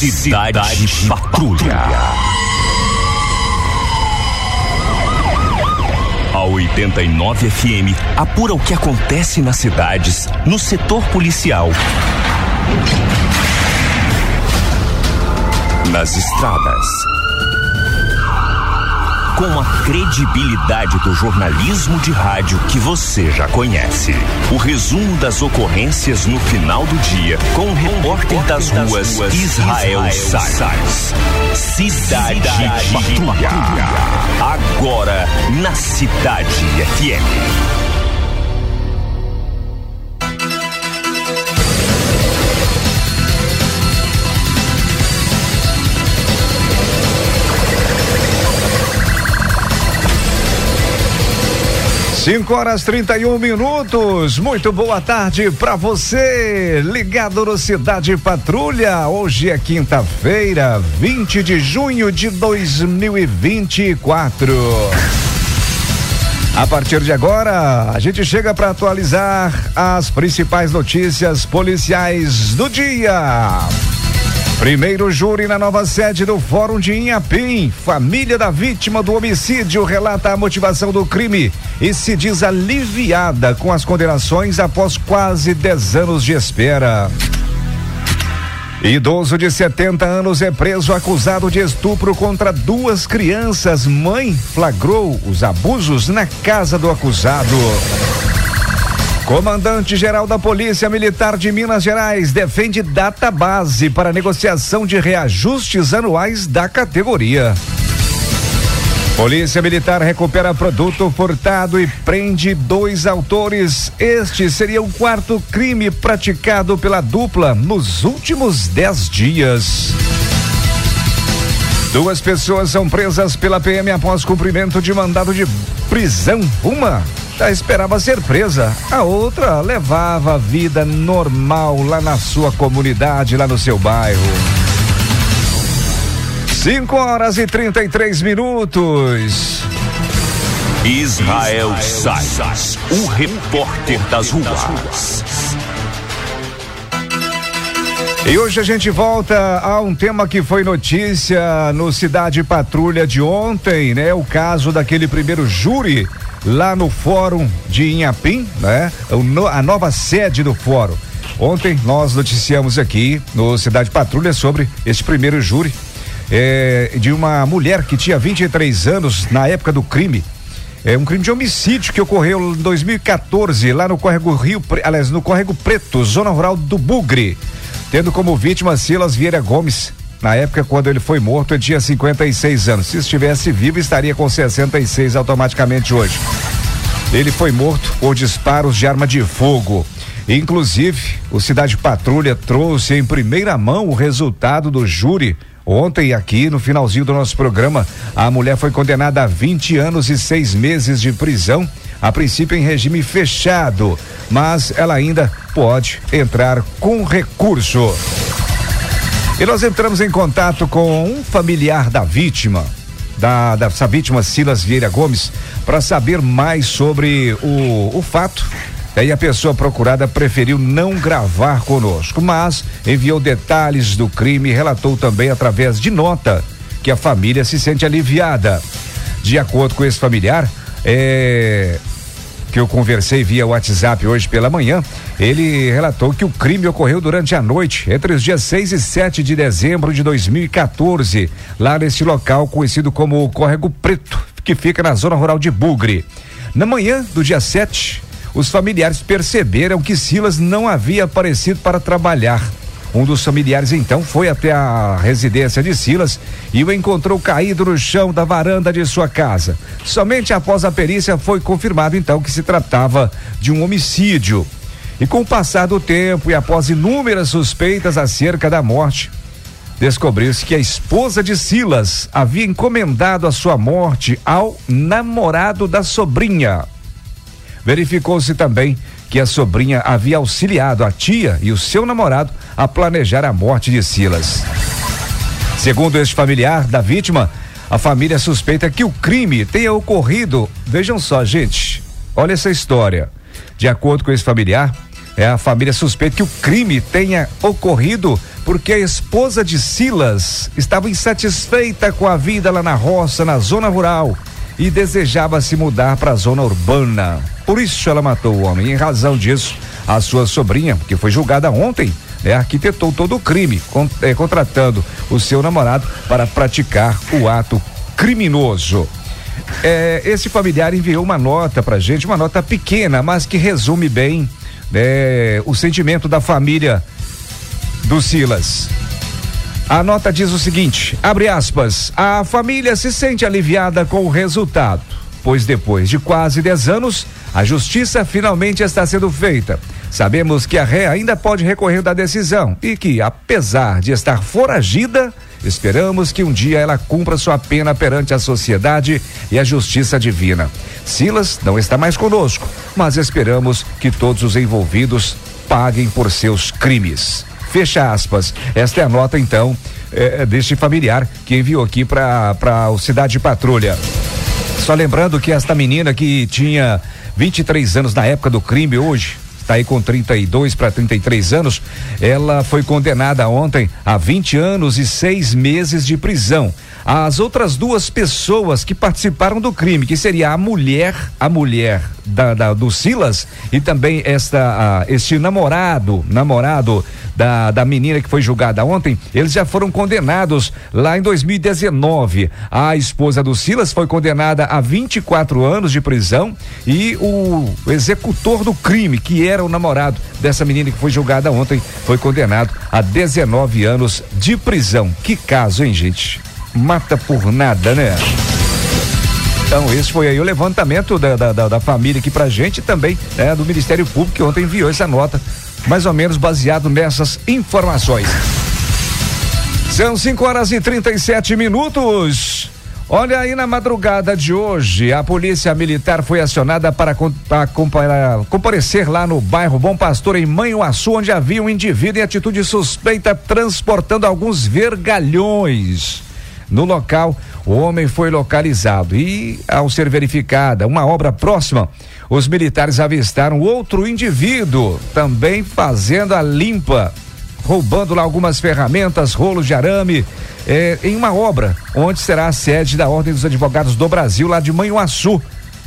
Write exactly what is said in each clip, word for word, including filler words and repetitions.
Cidade, Cidade Patrulha. A oitenta e nove F M apura o que acontece nas cidades, no setor policial, nas estradas, com a credibilidade do jornalismo de rádio que você já conhece. O resumo das ocorrências no final do dia, com o repórter das ruas Israel Sais. Cidade Patrulha. Agora na Cidade F M. cinco horas e trinta e um minutos, muito boa tarde pra você, ligado no Cidade Patrulha. Hoje é quinta-feira, vinte de junho de dois mil e vinte e quatro. A partir de agora, a gente chega para atualizar as principais notícias policiais do dia. Primeiro júri na nova sede do Fórum de Inhapim. Família da vítima do homicídio relata a motivação do crime e se diz aliviada com as condenações após quase dez anos de espera. Idoso de setenta anos é preso acusado de estupro contra duas crianças. Mãe flagrou os abusos na casa do acusado. Comandante-geral da Polícia Militar de Minas Gerais defende database para negociação de reajustes anuais da categoria. Polícia Militar recupera produto furtado e prende dois autores. Este seria o quarto crime praticado pela dupla nos últimos dez dias. Duas pessoas são presas pela P M após cumprimento de mandado de prisão. Uma já esperava ser presa, a outra levava a vida normal lá na sua comunidade, lá no seu bairro. cinco horas e trinta e três minutos. Israel Sais, o repórter das ruas. E hoje a gente volta a um tema que foi notícia no Cidade Patrulha de ontem, né? O caso daquele primeiro júri lá no Fórum de Inhapim, né? A nova sede do Fórum. Ontem nós noticiamos aqui no Cidade Patrulha sobre esse primeiro júri é, de uma mulher que tinha vinte e três anos na época do crime. É um crime de homicídio que ocorreu em dois mil e quatorze lá no Córrego Rio, aliás, no Córrego Preto, zona rural do Bugre, tendo como vítima Silas Vieira Gomes. Na época, quando ele foi morto, ele tinha cinquenta e seis anos. Se estivesse vivo, estaria com sessenta e seis automaticamente hoje. Ele foi morto por disparos de arma de fogo. Inclusive, o Cidade Patrulha trouxe em primeira mão o resultado do júri. Ontem, aqui no finalzinho do nosso programa, a mulher foi condenada a vinte anos e seis meses de prisão, a princípio em regime fechado, mas ela ainda pode entrar com recurso. E nós entramos em contato com um familiar da vítima, da, dessa vítima Silas Vieira Gomes, para saber mais sobre o, o fato. Aí a pessoa procurada preferiu não gravar conosco, mas enviou detalhes do crime e relatou também através de nota que a família se sente aliviada. De acordo com esse familiar, é... que eu conversei via WhatsApp hoje pela manhã, ele relatou que o crime ocorreu durante a noite, entre os dias seis e sete de dezembro de dois mil e quatorze, lá nesse local conhecido como Córrego Preto, que fica na zona rural de Bugre. Na manhã do dia sete, os familiares perceberam que Silas não havia aparecido para trabalhar. Um dos familiares então foi até a residência de Silas e o encontrou caído no chão da varanda de sua casa. Somente após a perícia foi confirmado então que se tratava de um homicídio. E com o passar do tempo e após inúmeras suspeitas acerca da morte, descobriu-se que a esposa de Silas havia encomendado a sua morte ao namorado da sobrinha. Verificou-se também que a sobrinha havia auxiliado a tia e o seu namorado a planejar a morte de Silas. Segundo este familiar da vítima, a família suspeita que o crime tenha ocorrido. Vejam só, gente, olha essa história. De acordo com esse familiar, é, a família suspeita que o crime tenha ocorrido porque a esposa de Silas estava insatisfeita com a vida lá na roça, na zona rural, e desejava se mudar para a zona urbana. Por isso ela matou o homem. Em razão disso, a sua sobrinha, que foi julgada ontem, né, arquitetou todo o crime, con- eh, contratando o seu namorado para praticar o ato criminoso. É, esse familiar enviou uma nota pra gente, uma nota pequena, mas que resume bem, né, o sentimento da família do Silas. A nota diz o seguinte, abre aspas, a família se sente aliviada com o resultado, pois depois de quase dez anos, a justiça finalmente está sendo feita. Sabemos que a ré ainda pode recorrer da decisão e que, apesar de estar foragida, esperamos que um dia ela cumpra sua pena perante a sociedade e a justiça divina. Silas não está mais conosco, mas esperamos que todos os envolvidos paguem por seus crimes. Fecha aspas. Esta é a nota, então, é, deste familiar que enviou aqui para para o Cidade Patrulha. Só lembrando que esta menina que tinha vinte e três anos na época do crime, hoje está aí com trinta e dois para trinta e três anos, ela foi condenada ontem a vinte anos e seis meses de prisão. As outras duas pessoas que participaram do crime, que seria a mulher, a mulher da, da do Silas e também esta, a, este namorado, namorado da, da menina que foi julgada ontem, eles já foram condenados lá em dois mil e dezenove. A esposa do Silas foi condenada a vinte e quatro anos de prisão e o executor do crime, que era o namorado dessa menina que foi julgada ontem, foi condenado a dezenove anos de prisão. Que caso, hein, gente? Mata por nada, né? Então, esse foi aí o levantamento da, da, da, da família aqui pra gente, também, né, do Ministério Público, que ontem enviou essa nota, mais ou menos baseado nessas informações. São cinco horas e trinta e sete minutos. Olha, aí na madrugada de hoje, a polícia militar foi acionada para, para, para comparecer lá no bairro Bom Pastor, em Manhuaçu, onde havia um indivíduo em atitude suspeita transportando alguns vergalhões. No local, o homem foi localizado e, ao ser verificada uma obra próxima, os militares avistaram outro indivíduo também fazendo a limpa, roubando lá algumas ferramentas, rolos de arame, eh, em uma obra onde será a sede da Ordem dos Advogados do Brasil, lá de Manhuaçu.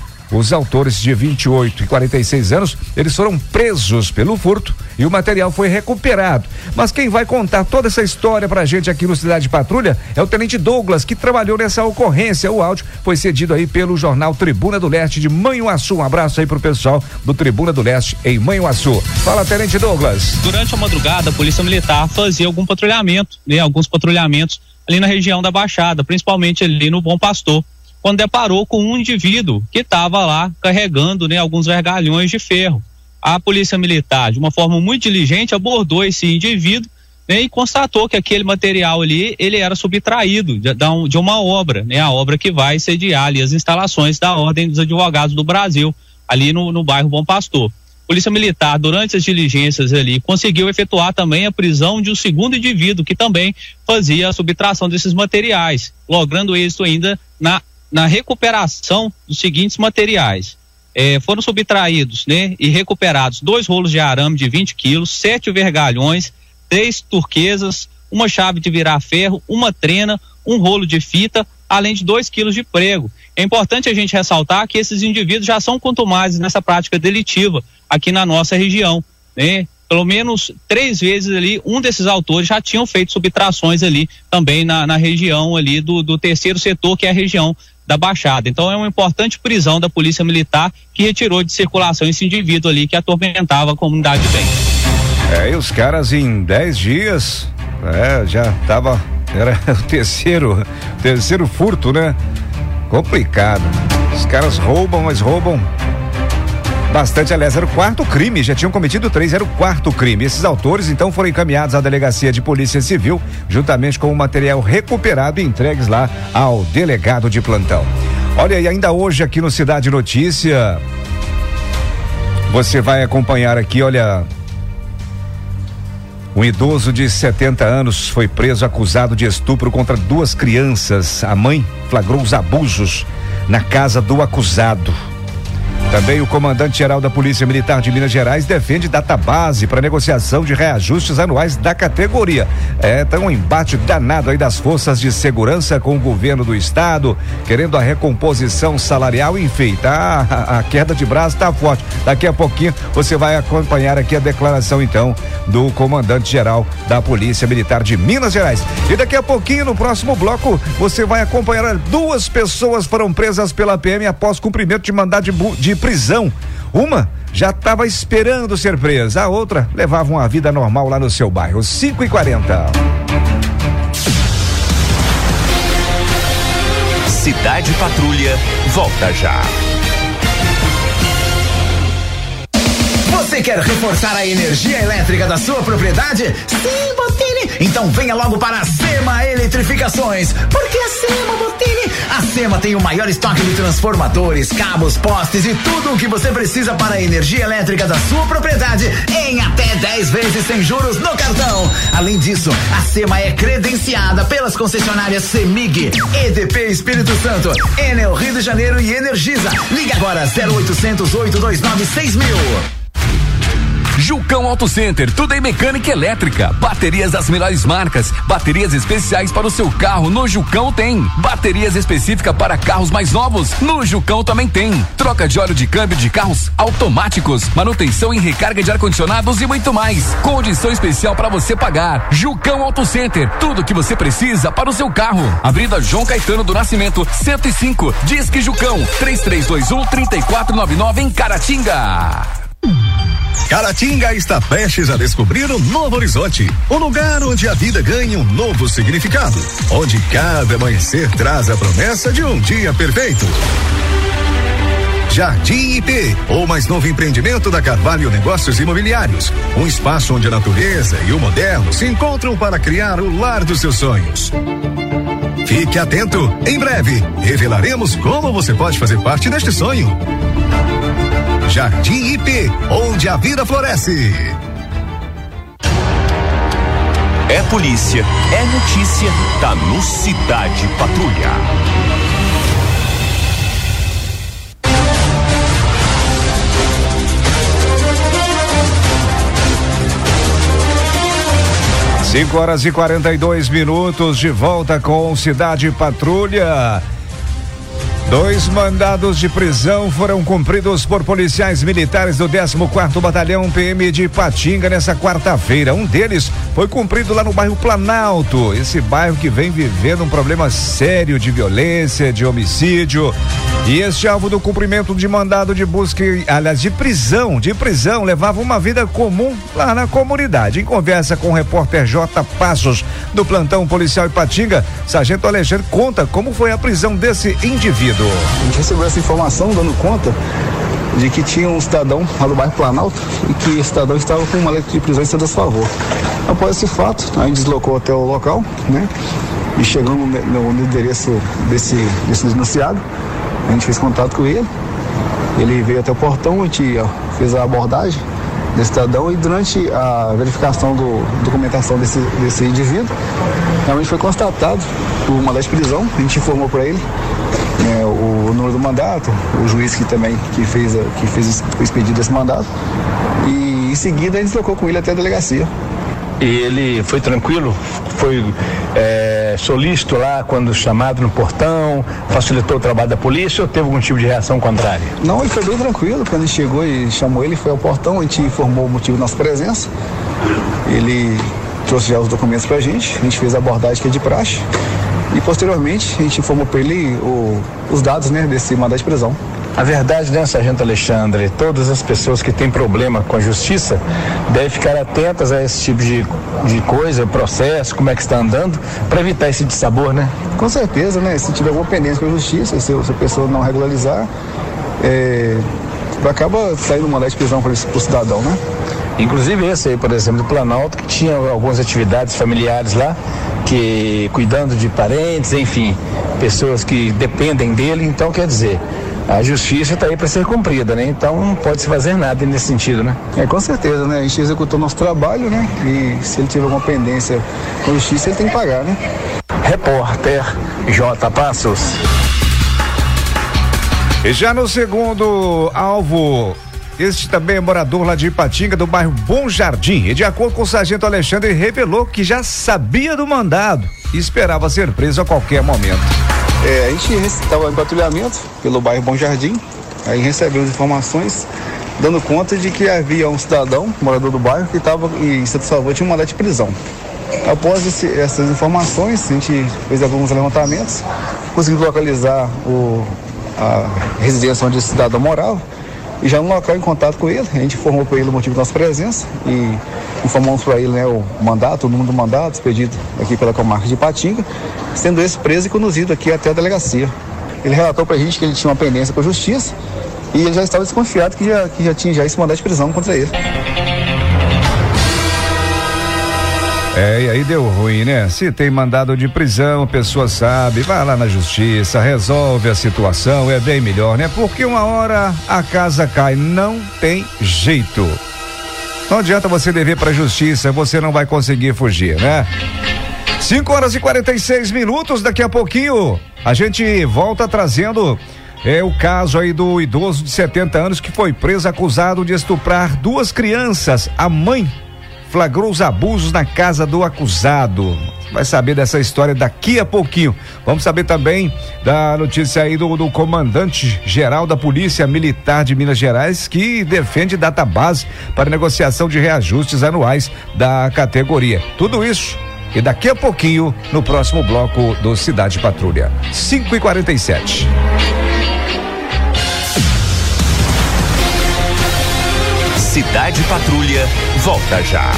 Os autores, de vinte e oito e quarenta e seis anos, eles foram presos pelo furto e o material foi recuperado. Mas quem vai contar toda essa história pra gente aqui no Cidade Patrulha é o Tenente Douglas, que trabalhou nessa ocorrência. O áudio foi cedido aí pelo jornal Tribuna do Leste de Manhuaçu. Um abraço aí pro pessoal do Tribuna do Leste em Manhuaçu. Fala, Tenente Douglas. Durante a madrugada, a Polícia Militar fazia algum patrulhamento, né? Alguns patrulhamentos ali na região da Baixada, principalmente ali no Bom Pastor, quando deparou com um indivíduo que estava lá carregando, né, alguns vergalhões de ferro. A Polícia Militar, de uma forma muito diligente, abordou esse indivíduo, né, e constatou que aquele material ali, ele era subtraído de, de uma obra, né, a obra que vai sediar ali as instalações da Ordem dos Advogados do Brasil, ali no, no bairro Bom Pastor. Polícia Militar, durante as diligências ali, conseguiu efetuar também a prisão de um segundo indivíduo que também fazia a subtração desses materiais, logrando êxito ainda na na recuperação dos seguintes materiais. Eh, foram subtraídos, né, e recuperados dois rolos de arame de vinte quilos, sete vergalhões, três turquesas, uma chave de virar ferro, uma trena, um rolo de fita, além de dois quilos de prego. É importante a gente ressaltar que esses indivíduos já são contumazes nessa prática delitiva aqui na nossa região, né? Pelo menos três vezes ali, um desses autores já tinham feito subtrações ali também na, na região ali do, do terceiro setor, que é a região da Baixada. Então é uma importante prisão da Polícia Militar, que retirou de circulação esse indivíduo ali que atormentava a comunidade bem. É, e os caras em dez dias, é, já tava, era o terceiro, terceiro furto, né? Complicado. Os caras roubam, mas roubam bastante. Aliás, era o quarto crime, já tinham cometido três, era o quarto crime. Esses autores então foram encaminhados à Delegacia de Polícia Civil, juntamente com o material recuperado e entregues lá ao delegado de plantão. Olha, e ainda hoje aqui no Cidade Notícia, você vai acompanhar aqui, olha, um idoso de setenta anos foi preso acusado de estupro contra duas crianças. A mãe flagrou os abusos na casa do acusado. Também o comandante-geral da Polícia Militar de Minas Gerais defende database para negociação de reajustes anuais da categoria. É, tá um embate danado aí das forças de segurança com o governo do estado, querendo a recomposição salarial, enfim, tá? A, a queda de braço tá forte. Daqui a pouquinho você vai acompanhar aqui a declaração, então, do comandante-geral da Polícia Militar de Minas Gerais. E daqui a pouquinho, no próximo bloco, você vai acompanhar duas pessoas foram presas pela P M após cumprimento de mandado de, bu- de prisão. Uma já estava esperando ser presa, a outra levava uma vida normal lá no seu bairro. cinco e quarenta. Cidade Patrulha volta já. Você quer reforçar a energia elétrica da sua propriedade? Sim, Bottini! Então venha logo para a Sema Eletrificações. Porque a Sema, Bottini? A Sema tem o maior estoque de transformadores, cabos, postes e tudo o que você precisa para a energia elétrica da sua propriedade em até dez vezes sem juros no cartão. Além disso, a Sema é credenciada pelas concessionárias Semig, E D P Espírito Santo, Enel Rio de Janeiro e Energisa. Ligue agora zero oitocentos, oito dois nove, seis mil. Jucão Auto Center, tudo em mecânica elétrica, baterias das melhores marcas, baterias especiais para o seu carro, no Jucão tem, baterias específicas para carros mais novos, no Jucão também tem, troca de óleo de câmbio de carros automáticos, manutenção e recarga de ar-condicionados e muito mais, condição especial para você pagar. Jucão Auto Center, tudo que você precisa para o seu carro. Avenida João Caetano do Nascimento, cento e cinco, Disque Jucão, três três dois um, três quatro nove nove em Caratinga. Caratinga está prestes a descobrir um novo horizonte, um lugar onde a vida ganha um novo significado, onde cada amanhecer traz a promessa de um dia perfeito. Jardim I P, o mais novo empreendimento da Carvalho Negócios Imobiliários, um espaço onde a natureza e o moderno se encontram para criar o lar dos seus sonhos. Fique atento, em breve revelaremos como você pode fazer parte deste sonho. Jardim I P, onde a vida floresce. É polícia, é notícia, tá no Cidade Patrulha. cinco horas e quarenta e dois minutos, de volta com Cidade Patrulha. Dois mandados de prisão foram cumpridos por policiais militares do décimo quarto Batalhão P M de Ipatinga nessa quarta-feira. Um deles foi cumprido lá no bairro Planalto, esse bairro que vem vivendo um problema sério de violência, de homicídio. E este alvo do cumprimento de mandado de busca, aliás, de prisão, de prisão, levava uma vida comum lá na comunidade. Em conversa com o repórter J. Passos, do plantão policial Ipatinga, Sargento Alexandre conta como foi a prisão desse indivíduo. A gente recebeu essa informação dando conta de que tinha um cidadão lá do bairro Planalto e que esse cidadão estava com uma letra de prisão em seu desfavor. Após esse fato, a gente deslocou até o local, né? E chegando no, no endereço desse, desse denunciado, a gente fez contato com ele. Ele veio até o portão, a gente ó, fez a abordagem desse cidadão e durante a verificação do documentação desse, desse indivíduo, realmente foi constatado o mandado de prisão. A gente informou para ele É, o, o número do mandato, o juiz que também que fez, que fez o expedido desse mandato, e em seguida a gente trocou com ele até a delegacia. E ele foi tranquilo, foi é, solícito lá quando chamado no portão, facilitou o trabalho da polícia ou teve algum tipo de reação contrária? Não, ele foi bem tranquilo. Quando a gente chegou e chamou ele, foi ao portão, a gente informou o motivo da nossa presença. Ele trouxe já os documentos pra gente, a gente fez a abordagem que é de praxe. E posteriormente a gente informou para ele o, os dados, né, desse mandado de prisão. A verdade, né, Sargento Alexandre, todas as pessoas que têm problema com a justiça devem ficar atentas a esse tipo de, de coisa, processo, como é que está andando, para evitar esse dissabor, né? Com certeza, né? Se tiver alguma pendência com a justiça, se, se a pessoa não regularizar, é, acaba saindo um mandado de prisão para o cidadão, né? Inclusive esse aí, por exemplo, do Planalto, que tinha algumas atividades familiares lá, que cuidando de parentes, enfim, pessoas que dependem dele, então quer dizer, a justiça está aí para ser cumprida, né? Então não pode se fazer nada nesse sentido, né? É, com certeza, né? A gente executou nosso trabalho, né? E se ele tiver alguma pendência com a justiça, ele tem que pagar, né? Repórter J. Passos. E já no segundo alvo, este também é morador lá de Ipatinga, do bairro Bom Jardim. E de acordo com o sargento Alexandre, revelou que já sabia do mandado e esperava ser preso a qualquer momento. É, a gente estava em patrulhamento pelo bairro Bom Jardim, aí recebemos informações dando conta de que havia um cidadão, morador do bairro, que estava em Santo Salvador, tinha um mandado de prisão. Após esse, essas informações, a gente fez alguns levantamentos, conseguimos localizar o, a residência onde esse cidadão morava, e já no local, em contato com ele, a gente informou para ele o motivo da nossa presença e informamos para ele, né, o mandato, o número do mandato, expedido aqui pela comarca de Ipatinga, sendo esse preso e conduzido aqui até a delegacia. Ele relatou para a gente que ele tinha uma pendência com a justiça e ele já estava desconfiado que já, que já tinha já esse mandado de prisão contra ele. É, e aí deu ruim, né? Se tem mandado de prisão, a pessoa sabe, vai lá na justiça, resolve a situação, é bem melhor, né? Porque uma hora a casa cai, não tem jeito. Não adianta você dever pra justiça, você não vai conseguir fugir, né? cinco horas e quarenta e seis minutos, daqui a pouquinho a gente volta trazendo é, o caso aí do idoso de setenta anos que foi preso acusado de estuprar duas crianças. A mãe flagrou os abusos na casa do acusado. Vai saber dessa história daqui a pouquinho. Vamos saber também da notícia aí do, do comandante geral da Polícia Militar de Minas Gerais, que defende database para negociação de reajustes anuais da categoria. Tudo isso e daqui a pouquinho no próximo bloco do Cidade Patrulha. cinco e quarenta e sete. Cidade Patrulha volta já.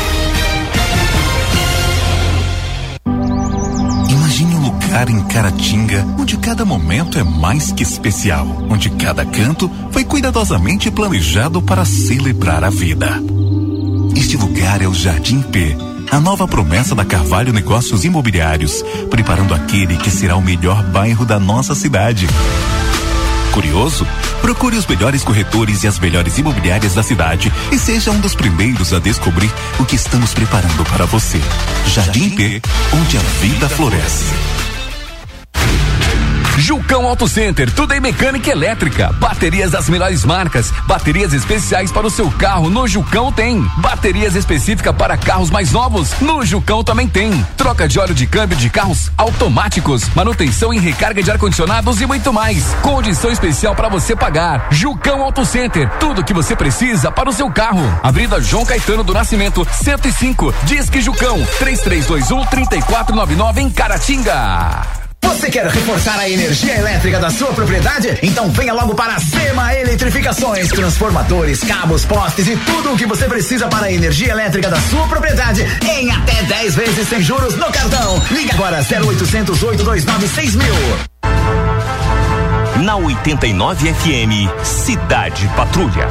Imagine um lugar em Caratinga onde cada momento é mais que especial, onde cada canto foi cuidadosamente planejado para celebrar a vida. Este lugar é o Jardim P, a nova promessa da Carvalho Negócios Imobiliários, preparando aquele que será o melhor bairro da nossa cidade. Curioso? Procure os melhores corretores e as melhores imobiliárias da cidade e seja um dos primeiros a descobrir o que estamos preparando para você. Jardim P, onde a vida floresce. Jucão Auto Center, tudo em mecânica elétrica, baterias das melhores marcas, baterias especiais para o seu carro, no Jucão tem. Baterias específicas para carros mais novos, no Jucão também tem. Troca de óleo de câmbio de carros automáticos, manutenção e recarga de ar-condicionados e muito mais. Condição especial para você pagar. Jucão Auto Center, tudo que você precisa para o seu carro. Avenida João Caetano do Nascimento, cento e cinco, Disque Jucão, três três dois um, três quatro nove nove em Caratinga. Você quer reforçar a energia elétrica da sua propriedade? Então venha logo para a Sema Eletrificações. Transformadores, cabos, postes e tudo o que você precisa para a energia elétrica da sua propriedade em até dez vezes sem juros no cartão. Liga agora zero oitocentos, oito dois nove, seis mil. Na oitenta e nove F M, Cidade Patrulha.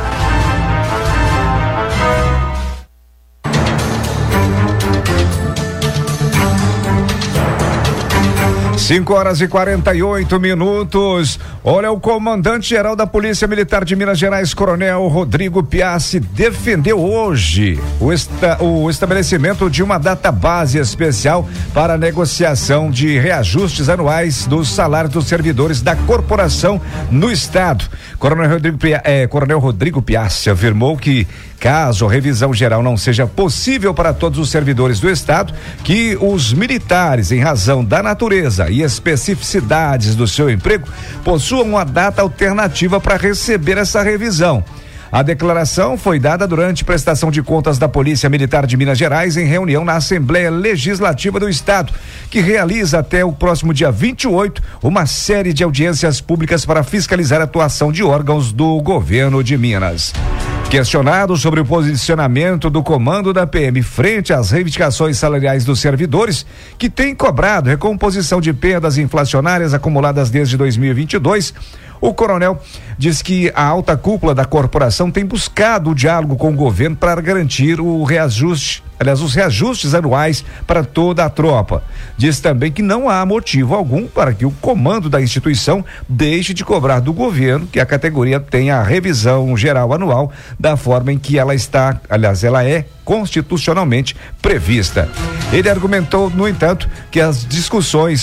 cinco horas e quarenta e oito minutos. Olha, o comandante-geral da Polícia Militar de Minas Gerais, Coronel Rodrigo Piassi, defendeu hoje o, esta, o estabelecimento de uma database especial para a negociação de reajustes anuais dos salários dos servidores da corporação no estado. Coronel Rodrigo, eh, Coronel Rodrigo Piassi afirmou que, caso a revisão geral não seja possível para todos os servidores do estado, que os militares, em razão da natureza e especificidades do seu emprego, possuam uma data alternativa para receber essa revisão. A declaração foi dada durante prestação de contas da Polícia Militar de Minas Gerais em reunião na Assembleia Legislativa do Estado, que realiza até o próximo dia vinte e oito uma série de audiências públicas para fiscalizar a atuação de órgãos do governo de Minas. Questionado sobre o posicionamento do comando da P M frente às reivindicações salariais dos servidores, que tem cobrado recomposição de perdas inflacionárias acumuladas desde dois mil e vinte e dois, o coronel diz que a alta cúpula da corporação tem buscado o diálogo com o governo para garantir o reajuste, aliás, os reajustes anuais para toda a tropa. Diz também que não há motivo algum para que o comando da instituição deixe de cobrar do governo que a categoria tenha a revisão geral anual da forma em que ela está, aliás, ela é constitucionalmente prevista. Ele argumentou, no entanto, que as discussões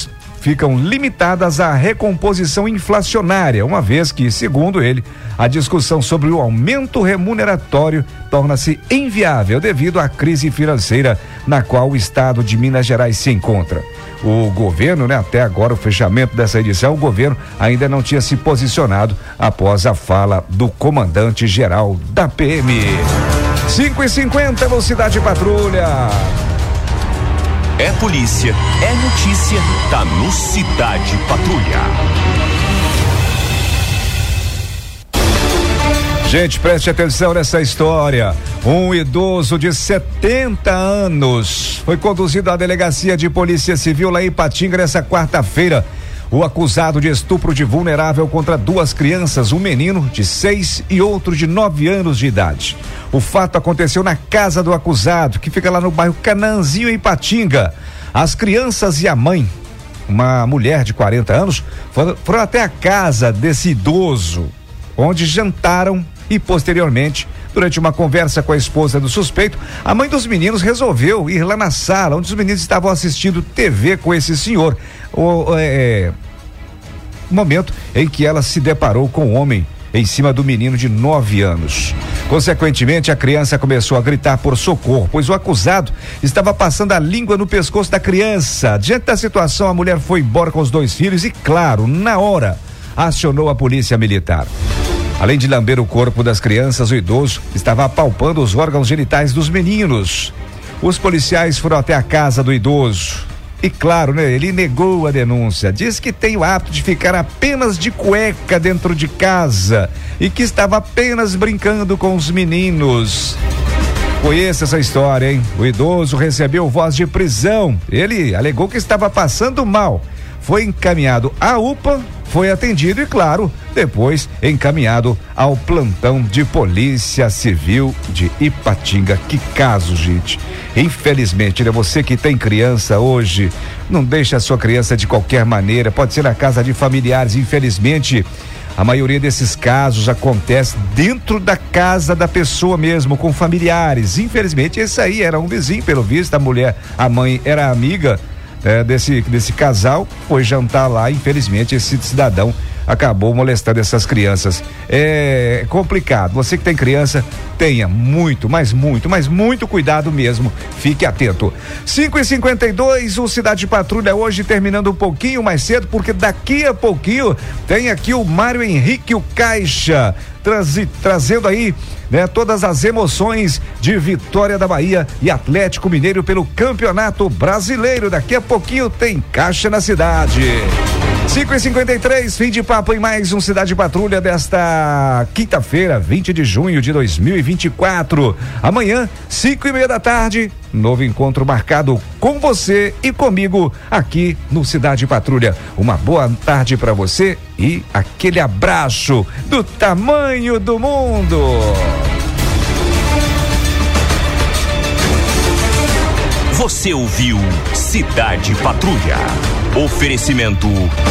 ficam limitadas à recomposição inflacionária, uma vez que, segundo ele, a discussão sobre o aumento remuneratório torna-se inviável devido à crise financeira na qual o estado de Minas Gerais se encontra. O governo, né, até agora o fechamento dessa edição, o governo ainda não tinha se posicionado após a fala do comandante-geral da P M. cinco e cinquenta no Cidade Patrulha. É polícia, é notícia, tá no Cidade Patrulha. Gente, preste atenção nessa história. Um idoso de setenta anos foi conduzido à delegacia de polícia civil lá em Ipatinga nessa quarta-feira. O acusado de estupro de vulnerável contra duas crianças, um menino de seis e outro de nove anos de idade. O fato aconteceu na casa do acusado, que fica lá no bairro Canaãzinho, em Ipatinga. As crianças e a mãe, uma mulher de quarenta anos, foram, foram até a casa desse idoso, onde jantaram e posteriormente, durante uma conversa com a esposa do suspeito, a mãe dos meninos resolveu ir lá na sala onde os meninos estavam assistindo T V com esse senhor. O é, momento em que ela se deparou com o homem em cima do menino de nove anos. Consequentemente, a criança começou a gritar por socorro, pois o acusado estava passando a língua no pescoço da criança. Diante da situação, a mulher foi embora com os dois filhos e, claro, na hora, acionou a polícia militar. Além de lamber o corpo das crianças, o idoso estava apalpando os órgãos genitais dos meninos. Os policiais foram até a casa do idoso. E claro, né, ele negou a denúncia, diz que tem o hábito de ficar apenas de cueca dentro de casa e que estava apenas brincando com os meninos. Conheça essa história, hein? O idoso recebeu voz de prisão. Ele alegou que estava passando mal. Foi encaminhado à U P A, foi atendido e, claro, depois encaminhado ao plantão de Polícia Civil de Ipatinga. Que caso, gente. Infelizmente, né? Você que tem criança hoje, não deixa a sua criança de qualquer maneira, pode ser na casa de familiares. Infelizmente, a maioria desses casos acontece dentro da casa da pessoa mesmo, com familiares. Infelizmente, esse aí era um vizinho, pelo visto, a mulher, a mãe era amiga É, desse, desse casal, foi jantar lá. Infelizmente, esse cidadão acabou molestando essas crianças. É complicado. Você que tem criança, tenha muito, mas muito, mas muito cuidado mesmo. Fique atento. cinco e cinquenta e dois, o Cidade Patrulha hoje terminando um pouquinho mais cedo, porque daqui a pouquinho tem aqui o Mário Henrique, o Caixa, Trazi, trazendo aí, né, todas as emoções de Vitória da Bahia e Atlético Mineiro pelo Campeonato Brasileiro. Daqui a pouquinho tem Caixa na cidade. cinco e cinquenta e três, fim de papo em mais um Cidade Patrulha desta quinta-feira, vinte de junho de dois mil e vinte e quatro. Amanhã, cinco e meia da tarde, novo encontro marcado com você e comigo aqui no Cidade Patrulha. Uma boa tarde para você e aquele abraço do tamanho do mundo. Você ouviu Cidade Patrulha. Oferecimento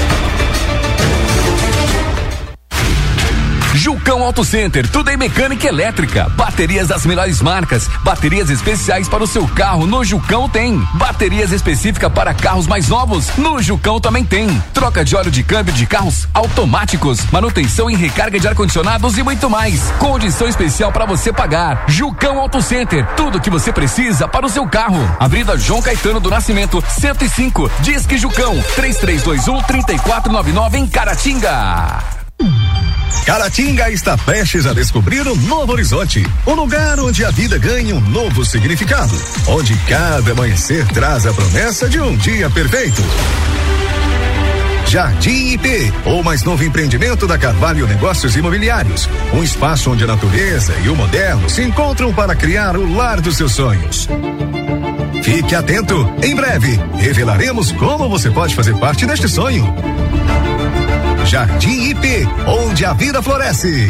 Jucão Auto Center, tudo em mecânica elétrica, baterias das melhores marcas, baterias especiais para o seu carro, no Jucão tem. Baterias específicas para carros mais novos, no Jucão também tem. Troca de óleo de câmbio de carros automáticos, manutenção e recarga de ar-condicionados e muito mais. Condição especial para você pagar. Jucão Auto Center, tudo que você precisa para o seu carro. Avenida João Caetano do Nascimento, cento e cinco, Disque Jucão, três três dois um, três quatro nove nove em Caratinga. Caratinga está prestes a descobrir um novo horizonte, um lugar onde a vida ganha um novo significado, onde cada amanhecer traz a promessa de um dia perfeito. Jardim I P, o mais novo empreendimento da Carvalho Negócios Imobiliários, um espaço onde a natureza e o moderno se encontram para criar o lar dos seus sonhos. Fique atento, em breve revelaremos como você pode fazer parte deste sonho. Jardim I P, onde a vida floresce.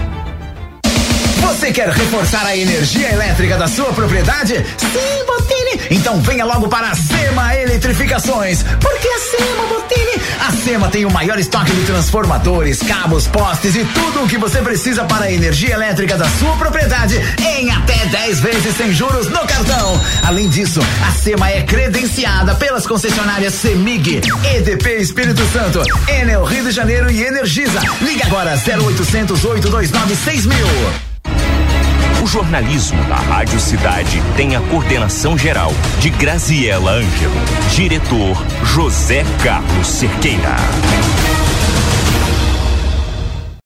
Você quer reforçar a energia elétrica da sua propriedade? Sim, Botini! Botini? Então venha logo para a Sema Eletrificações. Porque a Sema, Botini? A Sema tem o maior estoque de transformadores, cabos, postes e tudo o que você precisa para a energia elétrica da sua propriedade em até dez vezes sem juros no cartão. Além disso, a Sema é credenciada pelas concessionárias Semig, E D P Espírito Santo, Enel Rio de Janeiro e Energisa. Liga agora zero oitocentos, oito dois nove, seis mil. O jornalismo da Rádio Cidade tem a coordenação geral de Graziela Ângelo, diretor José Carlos Cerqueira.